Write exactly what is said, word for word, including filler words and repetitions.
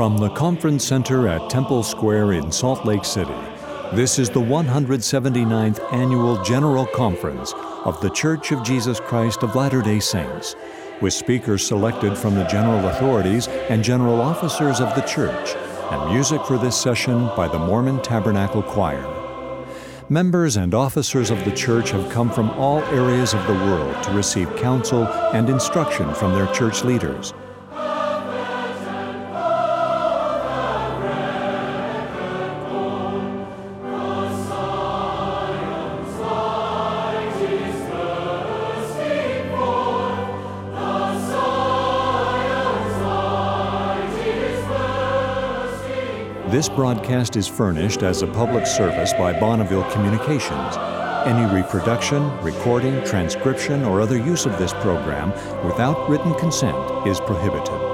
From the Conference Center at Temple Square in Salt Lake City, this is the one hundred seventy-ninth Annual General Conference of The Church of Jesus Christ of Latter-day Saints, with speakers selected from the general authorities and general officers of the church, and music for this session by the Mormon Tabernacle Choir. Members and officers of the church have come from all areas of the world to receive counsel and instruction from their church leaders. This broadcast is furnished as a public service by Bonneville Communications. Any reproduction, recording, transcription, or other use of this program without written consent is prohibited.